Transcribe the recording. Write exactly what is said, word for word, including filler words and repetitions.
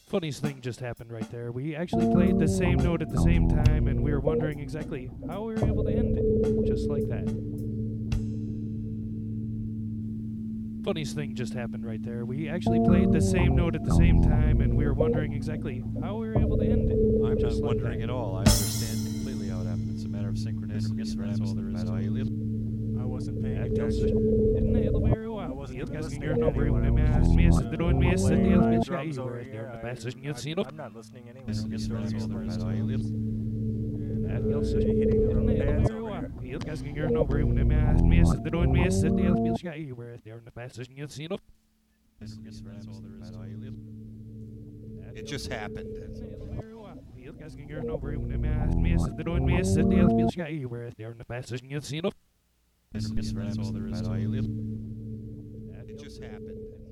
Funniest thing just happened right there. We actually played the same note at the same time, and we were wondering exactly how we were able to end it, just like that. Funniest thing just happened right there. We actually played the same note at the same time, and we were wondering exactly how we were able to end it. I'm just not like wondering that. at all. I understand completely how it happened. It's a matter of synchronicity. Yes, that's all there is to it. I wasn't paying Att jag så- attention. Nej, det var ju I wasn't helt ganska listening gör to någon anyone. bror I med was just, med uh, sig dron med sig playing del my med drums sig over över here. där I- passage I- jag ser då. I'm not listening anyway. Yes, I'm yes, just that's all running there my is to drums. it. And, Att jag så- uh, hitting the Nej, det pads var over ju here. helt ganska gör någon bror med med med sig dron med sig del med sig över där passage jag ser då. Yes, yes, that's all there is to it. It just happened. Helt ganska gör någon bror med med sig dron med sig del med sig över där passage jag ser då. Yes, yes, that's all there is to it. It just happened.